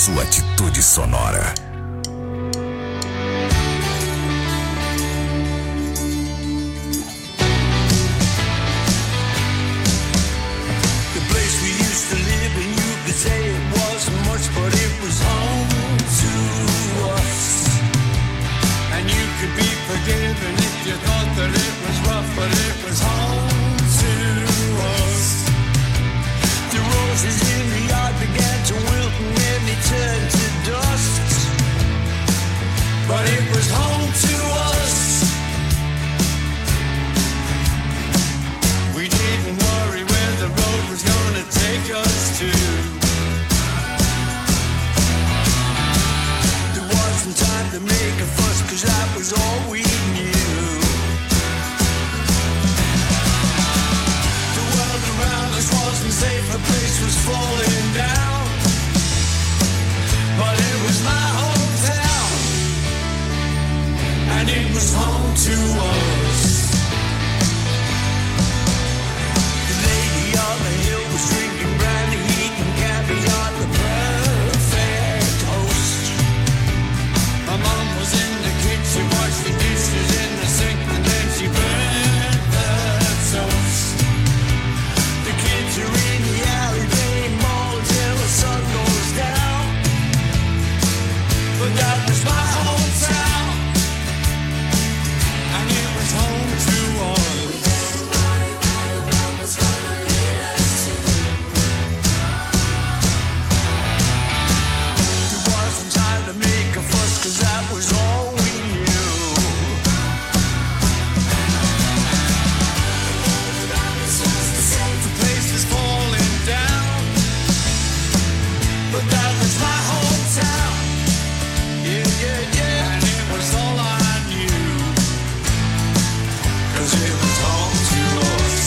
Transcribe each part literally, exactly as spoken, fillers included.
Sua atitude sonora. But it was home to us. We didn't worry where the road was gonna take us to. There wasn't time to make a fuss, cause that was all we knew. The world around us wasn't safe, the place was falling down. But it was my hometown, and it was home to us. The lady on the hill was drinking brandy, eating caviar, the perfect host. My mom was in the kitchen, washed the dishes in the sink, and then she burned the toast. The kids are in the alley playing ball till the sun goes down. But that was my hometown, and it was home to us. There wasn't time to make a fuss, cause that was all we knew. The place was falling down, but that was my hometown. Yeah, yeah, yeah, and it was all I knew, cause it was home to us.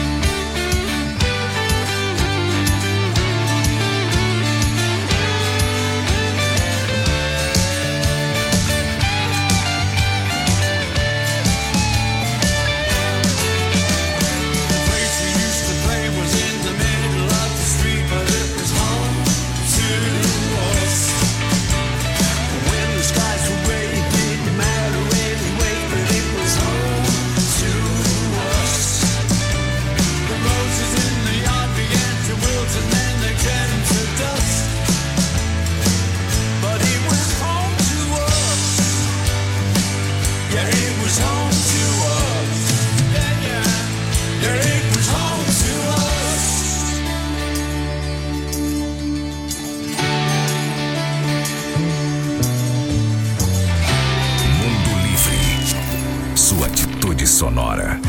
The place we used to play was in the middle of the street, but it was home to us. When the skies were gray, it didn't matter anyway, but it was home to us. The roses in the yard began to wilt and then they turned to dust. But it was home to us. Yeah, it was home to us. Yeah, yeah. Yeah, it was home to us. Mundo Livre. Sua atitude sonora.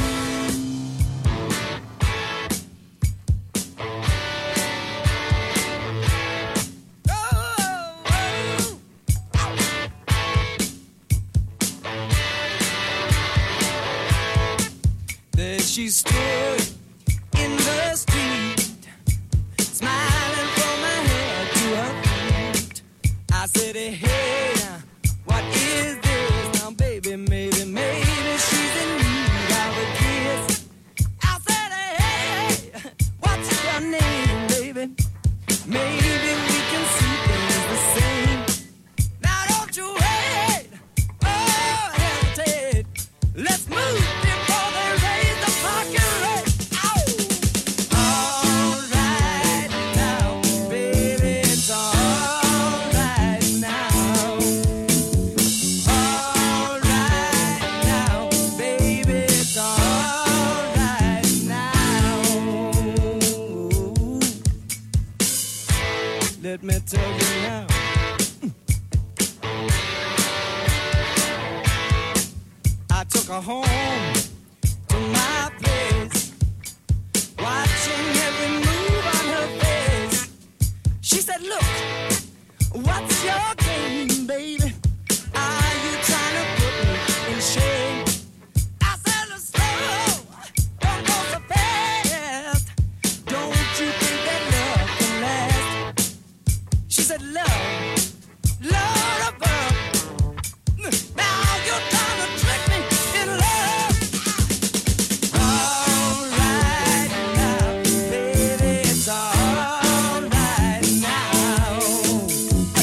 There she stood in the street, smiling from her head to her feet. I said, hey, what is this? Now, baby, maybe, maybe she's in need of a kiss. I said, hey, what's your name, baby? Maybe we can see things the same. Now, don't you wait, oh, hesitate. Let's move before they raise the fucking rate. Ow! All right now, baby, it's all right now. All right now, baby, it's all right now. Let me tell you now. I took her home to my place, watching every move on her face. She said, look, what's your game, baby? Are you trying to put me in shame? I said, slow, don't go so fast. Don't you think that love can last? She said, love, love above. Now you're trying to trick me in love. All right now, baby, it's all right now.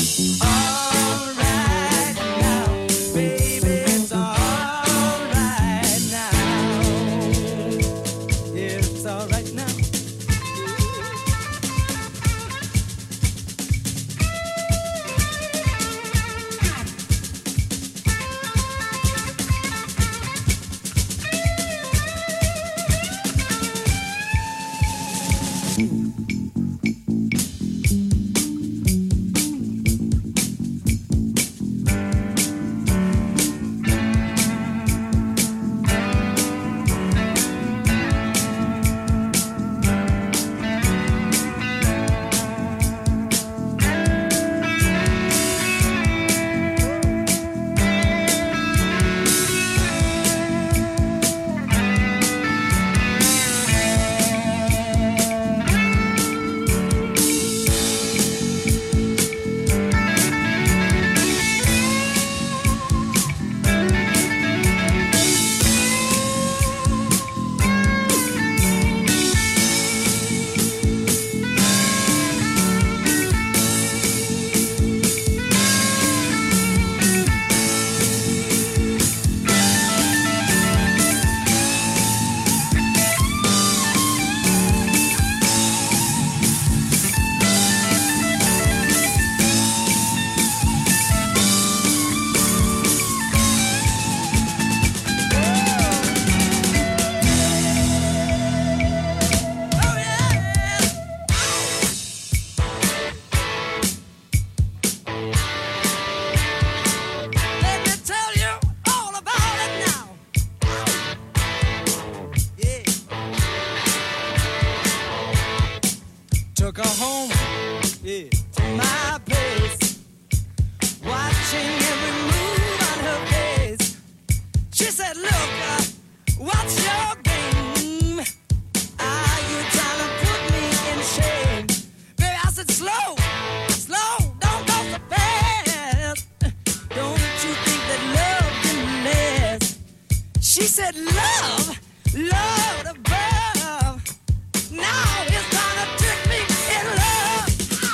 love, love above. Now it's gonna trick me in love.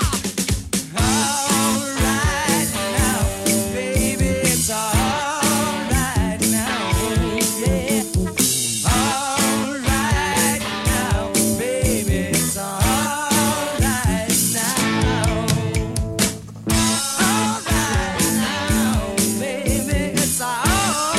All right now, baby, it's all right now, yeah. All right now, baby, it's all right now. All right now, baby, it's all right.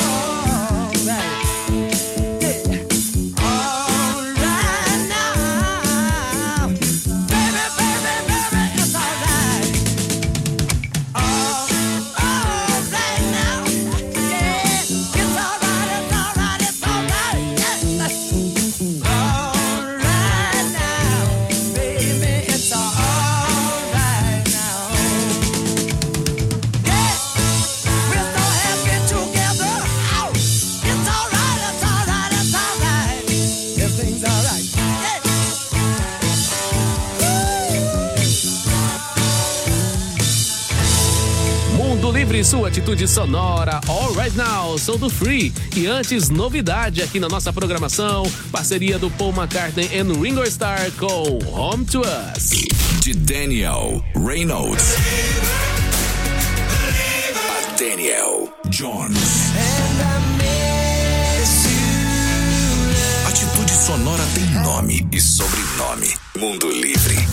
Livre, sua atitude sonora, All Right Now, sou do Free. E antes, novidade aqui na nossa programação, parceria do Paul McCartney e Ringo Starr com Home to Us. De Daniel Reynolds a Daniel Jones. Atitude sonora tem nome e sobrenome. Mundo Livre.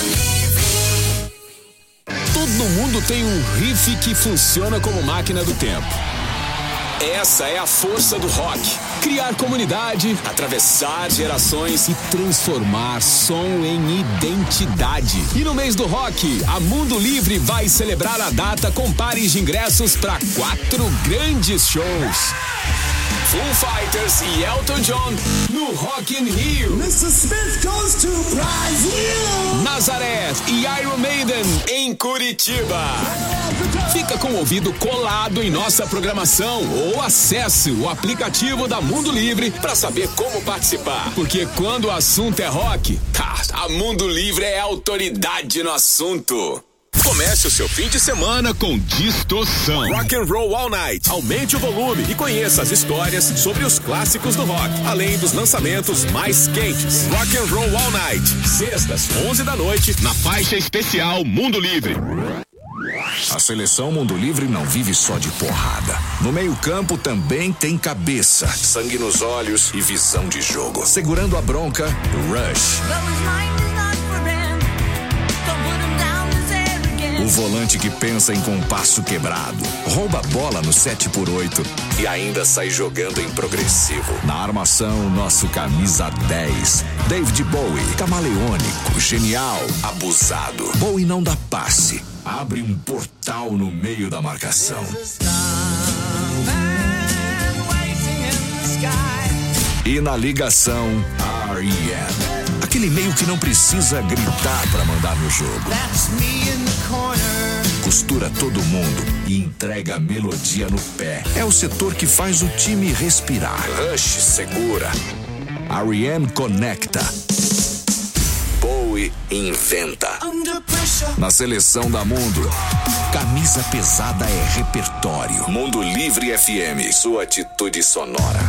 Todo mundo tem um riff que funciona como máquina do tempo. Essa é a força do rock. Criar comunidade, atravessar gerações e transformar som em identidade. E no mês do rock, a Mundo Livre vai celebrar a data com pares de ingressos para quatro grandes shows. Foo Fighters e Elton John no Rock in Rio. The suspense goes to Brazil. Nazareth e Iron Maiden em Curitiba. Fica com o ouvido colado em nossa programação ou acesse o aplicativo da Mundo Livre para saber como participar. Porque quando o assunto é rock, a Mundo Livre é autoridade no assunto. Comece o seu fim de semana com Distorção. Rock and Roll All Night. Aumente o volume e conheça as histórias sobre os clássicos do rock, além dos lançamentos mais quentes. Rock and Roll All Night. Sextas, onze da noite, na faixa especial Mundo Livre. A seleção Mundo Livre não vive só de porrada. No meio-campo também tem cabeça, sangue nos olhos e visão de jogo. Segurando a bronca, Rush. O volante que pensa em compasso quebrado, rouba a bola no sete por oito e ainda sai jogando em progressivo. Na armação, nosso camisa dez, David Bowie, camaleônico, genial, abusado. Bowie não dá passe, abre um portal no meio da marcação. E na ligação, R E M. Aquele meio que não precisa gritar pra mandar no jogo. Costura todo mundo e entrega a melodia no pé. É o setor que faz o time respirar. Rush segura. R E M conecta. Bowie inventa. Na seleção da Mundo, camisa pesada é repertório. Mundo Livre F M, sua atitude sonora.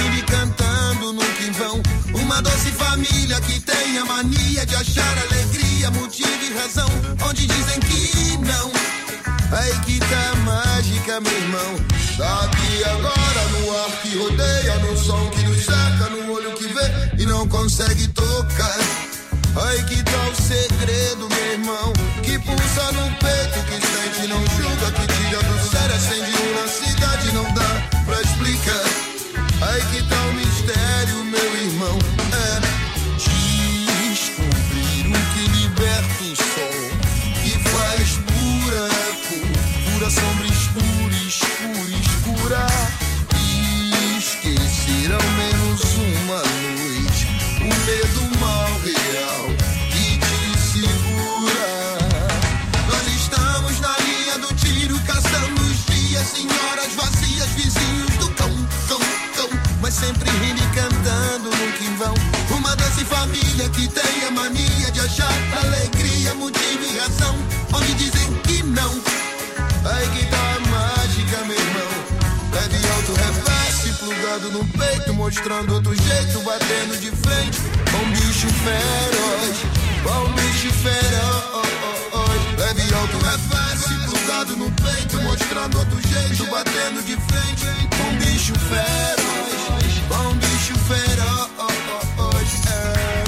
rindo e cantando nunca em vão. Uma doce família que tem a mania de achar alegria, motivo e razão, onde dizem que não. Aí que tá mágica, meu irmão. Tá aqui agora no ar que rodeia, no som que nos cerca, no olho que vê e não consegue tocar. Aí que tá o segredo, meu irmão, que pulsa no peito, que sente, não julga, que tira do sério, acende um na cidade, não dá pra explicar. Aí que tá o mistério, meu irmão, é descobrir o que liberta o sol, que faz buraco, pura sombra escura, escura, escura. Esquecer ao menos uma luz, o medo mal real que te segura. Nós estamos na linha do tiro, caçando os dias, senhoras vazias, vizinhos do cão, cão, cão, mas sempre rindo e cantando nunca em vão. Uma doce família que tem a mania de achar alegria, motivo e razão, onde dizem que não. Aí que tá a mágica, meu irmão. Leve alto, reverse, plugado no peito, mostrando outro jeito, batendo de frente com um bicho feroz, com um bicho feroz. Leve alto, reverse, plugado no peito, mostrando outro jeito, batendo de frente com um bicho feroz, com um bicho feroz. É.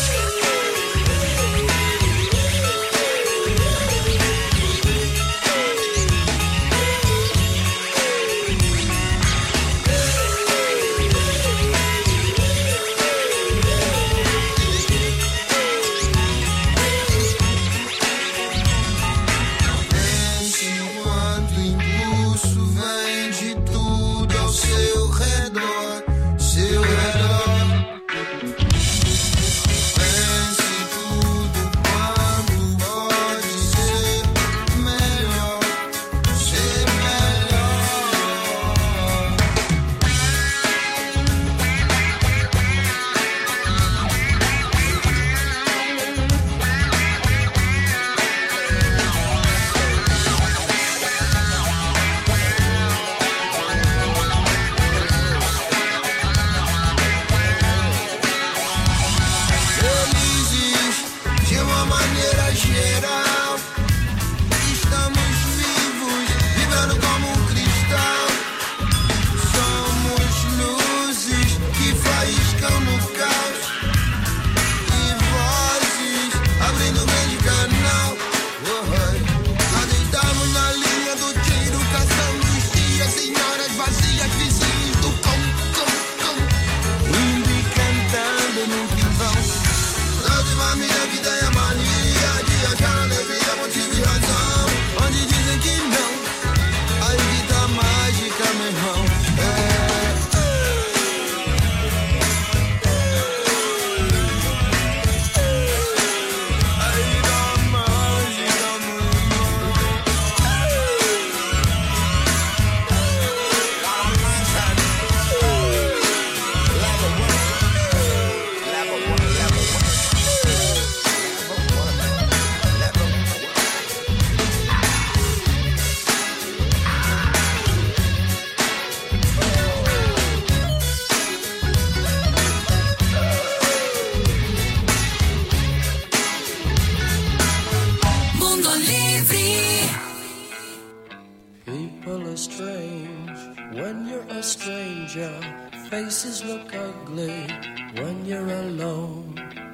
Faces look ugly when you're alone.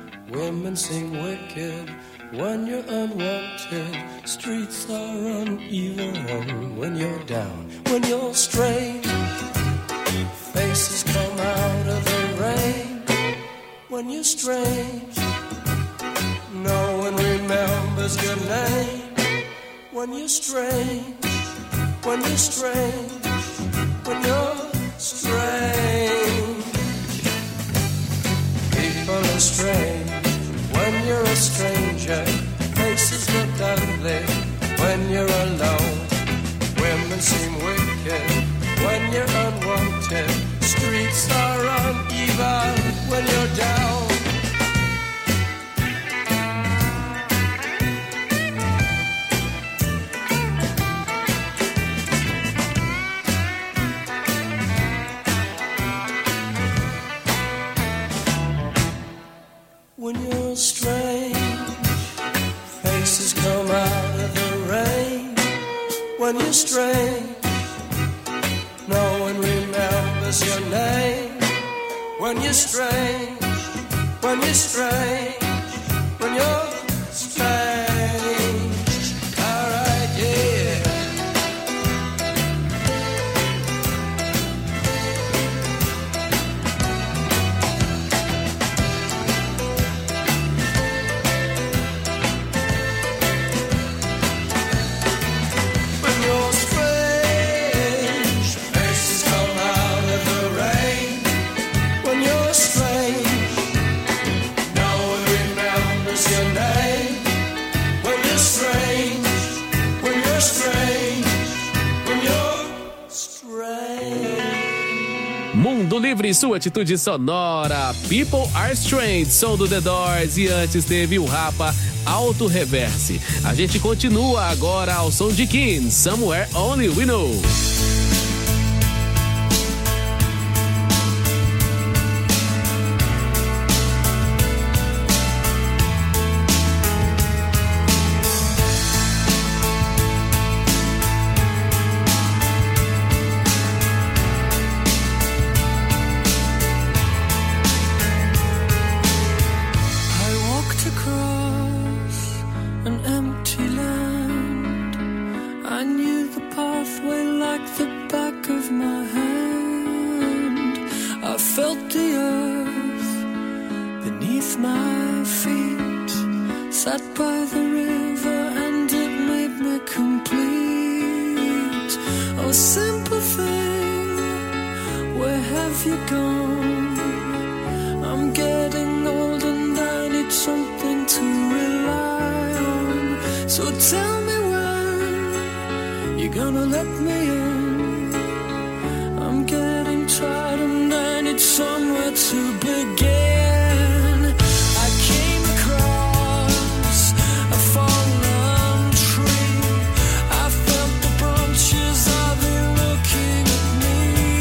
Women seem wicked when you're unwanted. Streets are uneven when you're down. When you're strange, faces come out of the rain. When you're strange, no one remembers your name. When you're strange, when you're strange, when you're strange, people are strange when you're a stranger. Faces look ugly when you're alone. Women seem wicked when you're unwanted. Streets are uneven when you're down. when you're strange. No one remembers your name when you're strange, when you're strange, when you're strange. All right, yeah. When you're strange, faces come out of the rain. When you're strange, no one remembers your name. When you're strange, when you're strange, when you're strange. Mundo Livre, sua atitude sonora. People Are Strange, som do The Doors. E antes teve o Rapa, Auto Reverse. A gente continua agora ao som de Kim, Somewhere Only We Know. I walked across an empty land. I knew the pathway like the back of my hand. I felt the earth beneath my feet. Sat by the river and it made me complete. Oh, simple thing, where have you gone? I'm getting old and I need something to rely on. So tell me when you're gonna let me in. I'm getting tired and I need somewhere to begin. I came across a fallen tree. I felt the branches of it looking at me.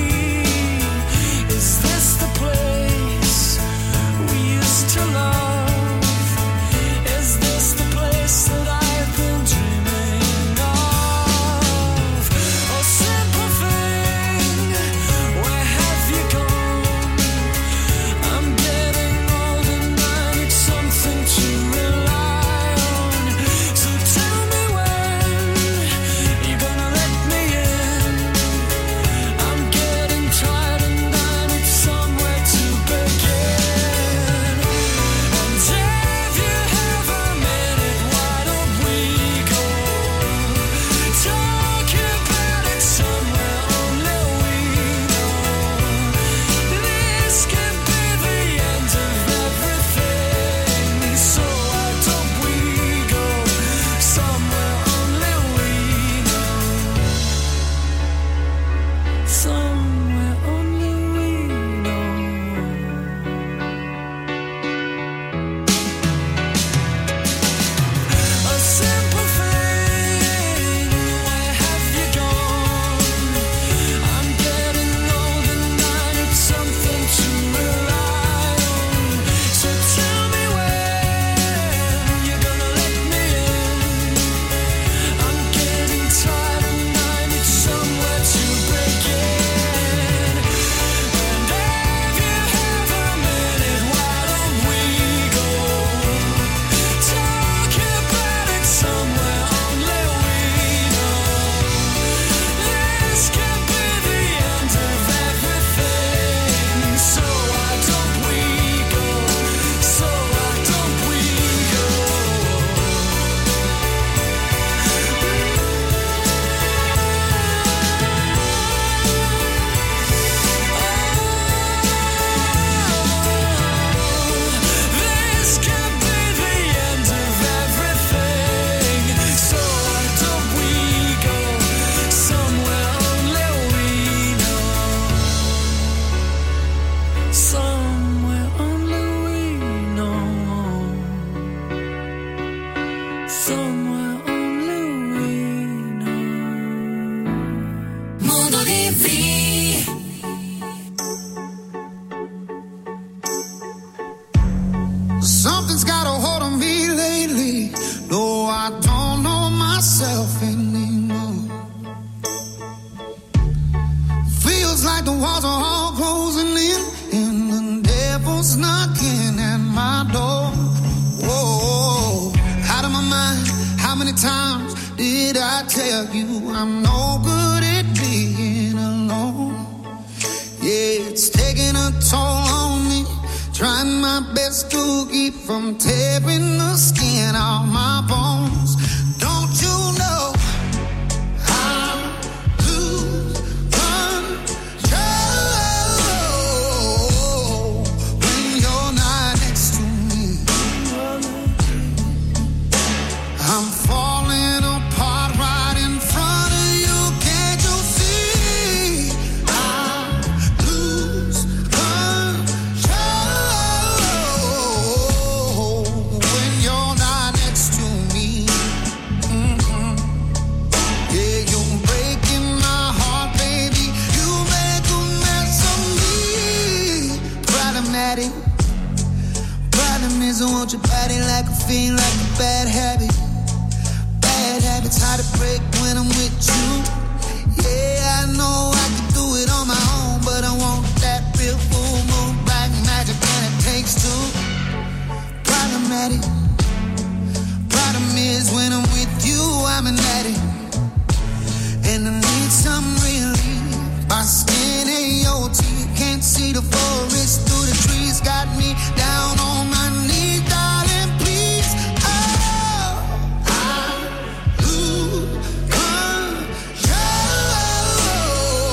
Is this the place we used to love? Is this the place that I've been dreaming of? Oh, simple thing, where have you gone? I'm getting old and I need something to rely on. So tell me when you're gonna let me in. I'm getting tired and I need somewhere to begin. And if you have a minute, why don't we go talk about it somewhere only we know? This could be the end of everything. So why don't we go somewhere only we know? Somewhere only we know. A simple thing, where have you gone? I'm getting old and I need something to rely on. So tell me when you're gonna let me in. I'm getting tired and I need somewhere to begin. And if you have a minute, why don't we go talk about it somewhere only we know? This could be the end of everything. So why don't we go? So why don't we go? This could be the end of everything. So why don't we go somewhere only we know? Somewhere only we know. Somewhere only we know. Mundo Livre. Something's got a hold on me lately. No, I don't know myself anymore. you. I'm no good at being alone. Yeah, it's taking a toll on me. Trying my best to keep from tearing the skin off my bones. Don't you know I lose control when you're not next to me? I'm falling apart right in front of you. Can't you see? I lose control when you're not next to me. Mm-hmm. Yeah, you're breaking my heart, baby. You make a mess of me. Problematic. Problem is I want your body like a fiend, like a bad habit. Bad habits hard to break when I'm with you. Yeah, I know I can do it on my own, but I want that real full moon black magic, and it takes two. Problematic. Problem is when I'm with you, I'm an addict, and I need some relief. My skin ain't your teeth, can't see the forest through the trees. Got me down on my knees, darling, please. Oh, I lose control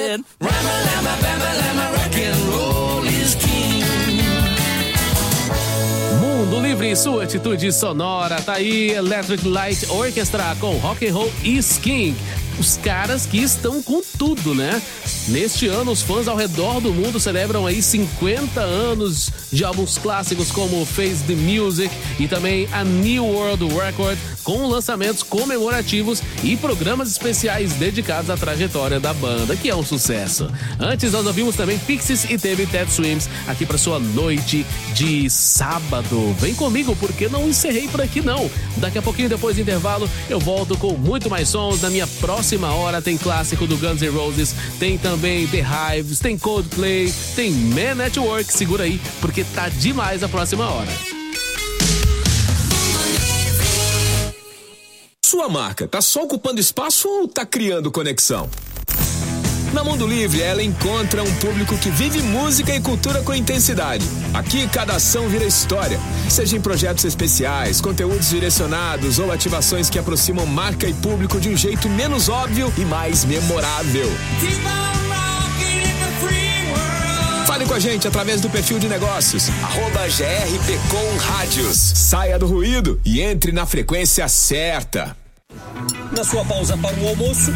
said, Rama-lama, bama-lama, rock and roll is king. Mundo Livre, sua atitude sonora. Tá aí Electric Light Orchestra com Rock and Roll is King. Os caras que estão com tudo, né? Neste ano, os fãs ao redor do mundo celebram aí cinquenta anos de álbuns clássicos como Face the Music e também a New World Record, com lançamentos comemorativos e programas especiais dedicados à trajetória da banda, que é um sucesso. Antes, nós ouvimos também Pixies e teve Ted Swims aqui para sua noite de sábado. Vem comigo, porque não encerrei por aqui, não. Daqui a pouquinho, depois do intervalo, eu volto com muito mais sons. Na minha próxima hora tem clássico do Guns N' Roses, tem também The Hives, tem Coldplay, tem Man at Work. Segura aí, porque tá demais a próxima hora. Sua marca tá só ocupando espaço ou tá criando conexão? Na Mundo Livre, ela encontra um público que vive música e cultura com intensidade. Aqui, cada ação vira história. Seja em projetos especiais, conteúdos direcionados ou ativações que aproximam marca e público de um jeito menos óbvio e mais memorável. Fale com a gente através do perfil de negócios, arroba G R P com Rádios. Saia do ruído e entre na frequência certa. Na sua pausa para o almoço,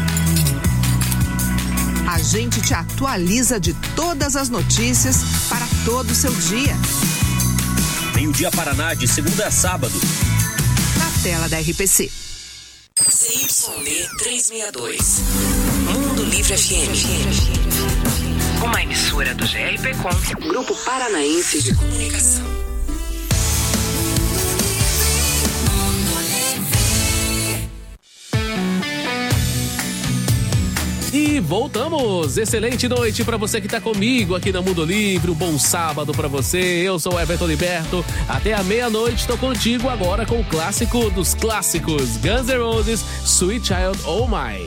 a gente te atualiza de todas as notícias para todo o seu dia. Meio-dia Paraná, de segunda a sábado. Na tela da R P C. C Y D trezentos e sessenta e dois. Mundo Livre F M. Uma emissora do G R P Com, Grupo Paranaense de Comunicação. E voltamos! Excelente noite para você que tá comigo aqui na Mundo Livre. Um bom sábado para você. Eu sou o Everton Liberto. Até a meia-noite tô contigo agora com o clássico dos clássicos, Guns N' Roses, Sweet Child O' Mine.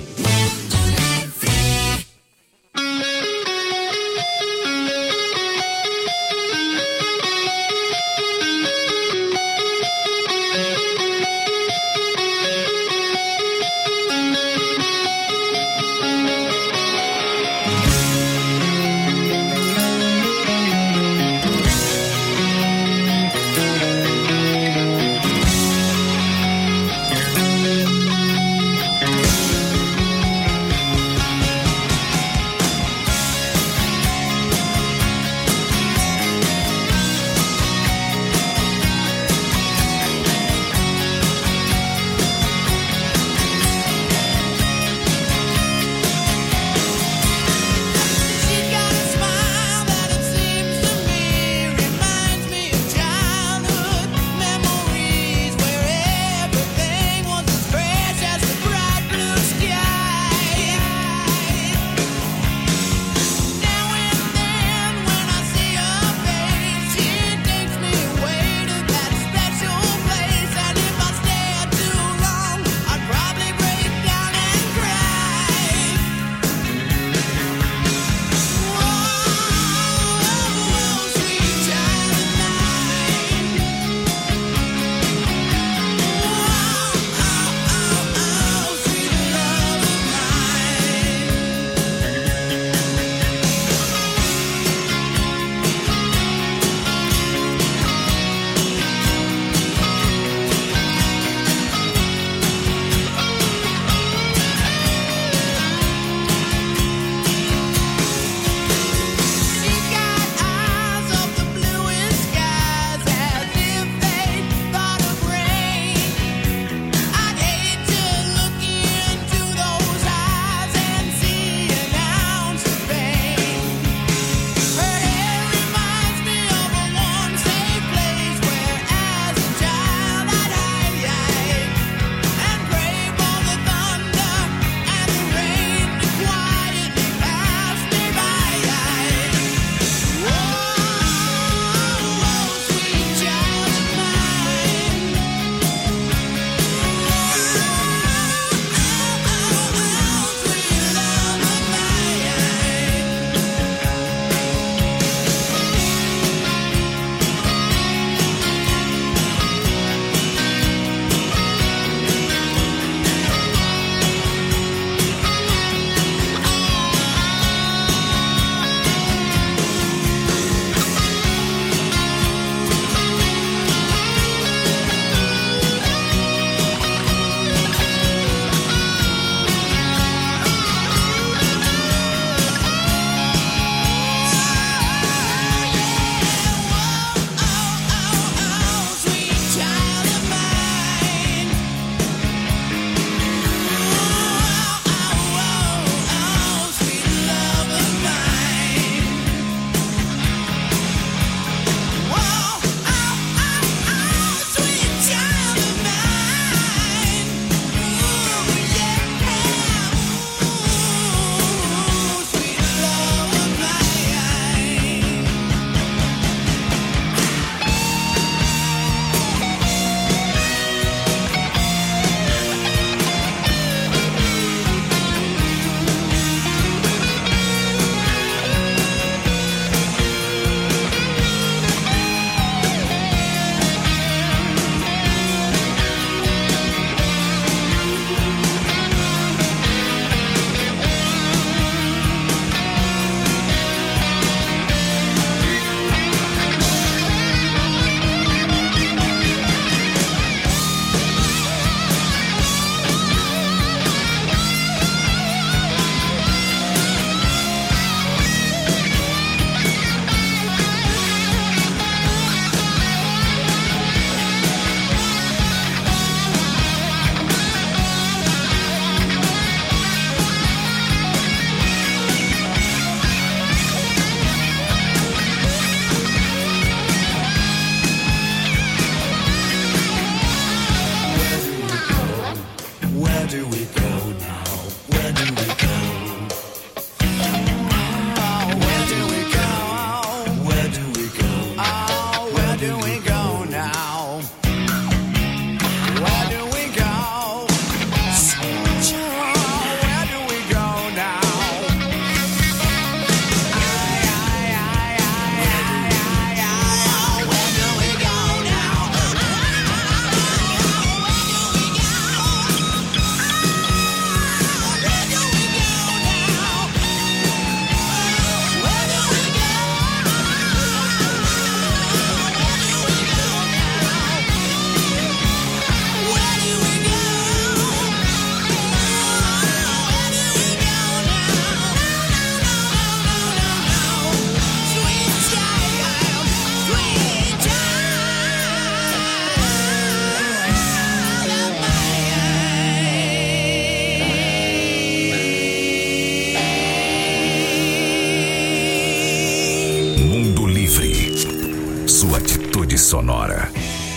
sonora.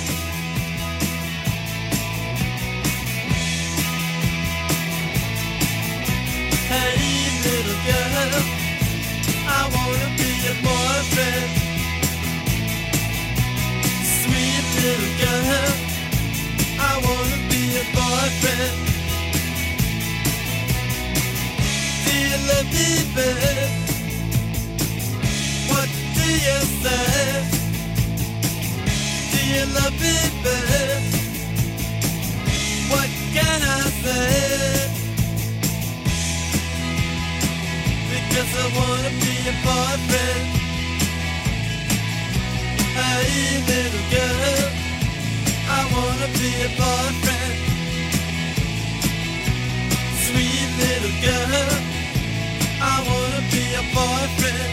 Hey, little girl, I wanna be your boyfriend. Sweet little girl, I wanna be your boyfriend. Do you love me, babe? What do you say? Do you love me, babe? What can I say? Because I wanna be your boyfriend. Hey, little girl, I wanna be your boyfriend. Sweet little girl, I wanna be your boyfriend.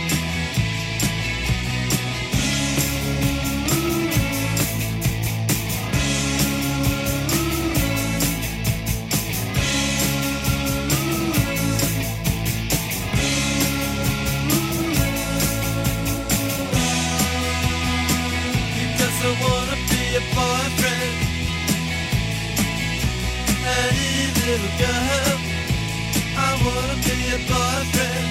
I wanna be your boyfriend. Hey, little girl, I wanna be your boyfriend.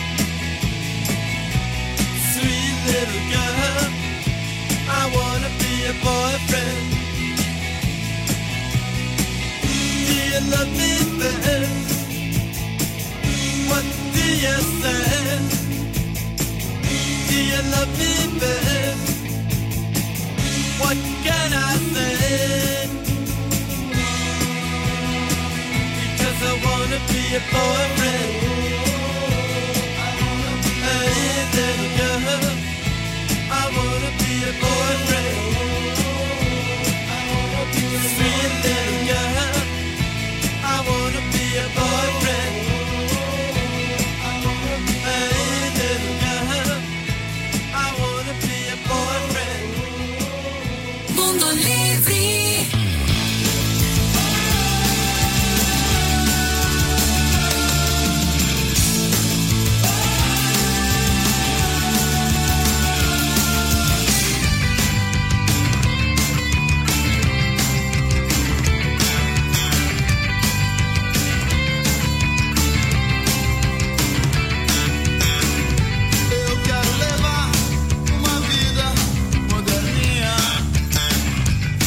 Sweet little girl, I wanna be your boyfriend. Do you love me, babe? What do you say? Do you love me, babe? What can I say? Because I wanna be your boyfriend. Hey, little girl, I wanna be your boyfriend. Sweet little girl, I wanna be your boyfriend. Hey, little girl, I wanna be your boyfriend. Mundo Livre. Eu quero levar uma vida moderninha.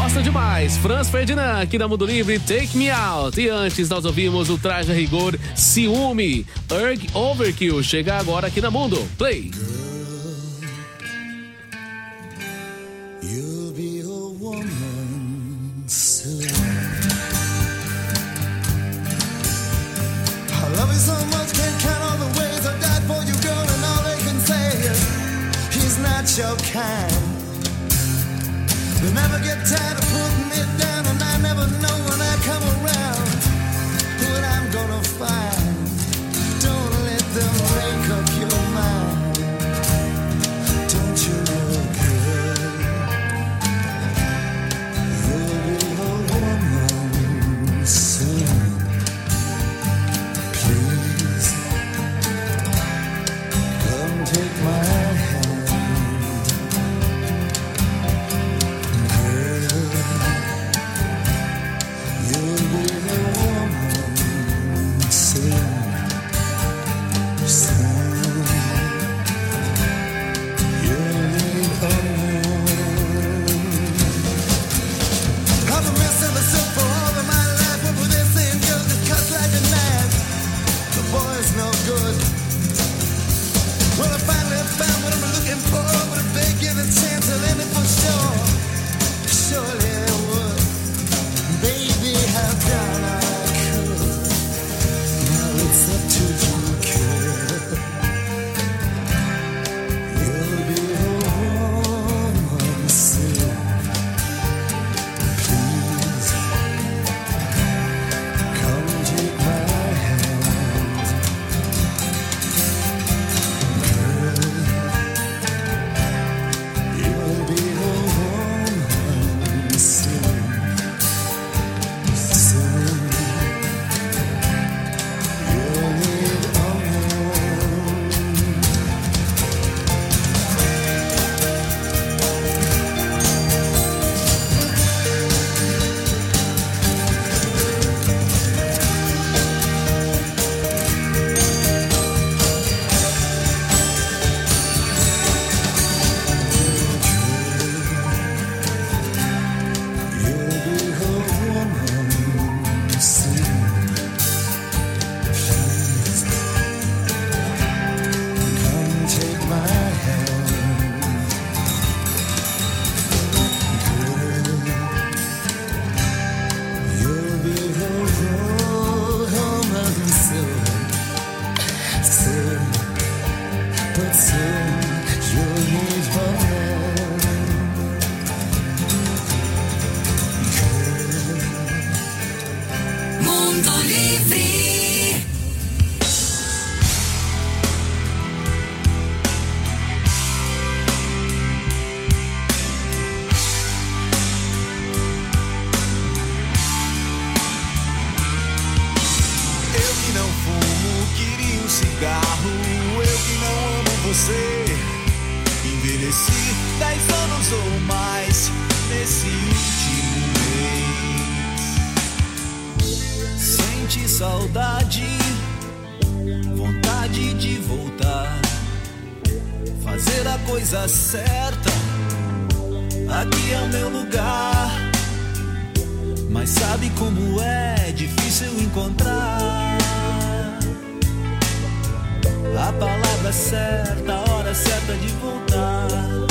gosta demais. Franz Ferdinand, aqui na Mundo Livre, Take Me Out. E antes nós ouvimos o Traje a Rigor, Ciúme. Erg Overkill chega agora aqui na Mundo. Play. You'll be a woman soon. I love you so much, can't count all the ways I died for you, girl, and all they can say is he's not your kind. They never get tired of putting it down, and I never know when I come around what I'm gonna find. Don't let them make up your mind. Don't you know, girl, you'll be a woman soon. Please, come take my hand. Certa, aqui é o meu lugar, mas sabe como é difícil encontrar a palavra certa, a hora certa de voltar,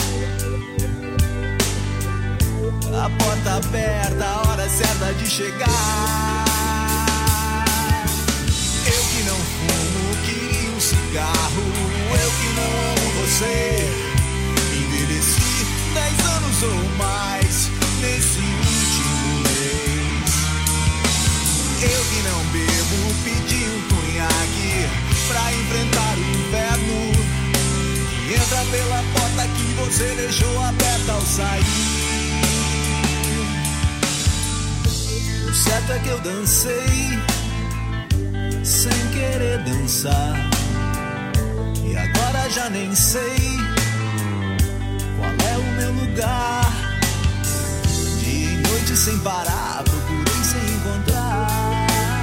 a porta aberta, a hora certa de chegar. Eu que não fumo, queria um cigarro, eu que não amo você. Envelheci dez anos ou mais nesse último mês. Eu que não bebo, pedi um conhaque pra enfrentar o inverno que entra pela porta que você deixou aberta ao sair. O certo é que eu dancei sem querer dançar, e agora já nem sei qual é o meu lugar. Dia e noite sem parar, procurei sem encontrar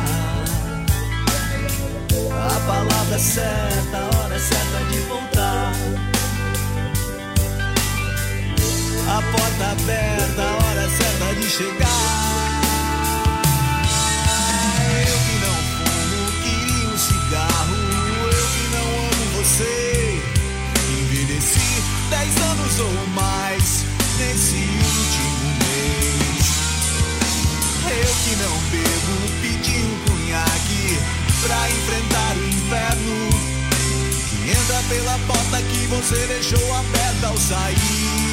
a palavra certa, a hora certa de voltar, a porta aberta, a hora certa de você deixou aberta ao sair.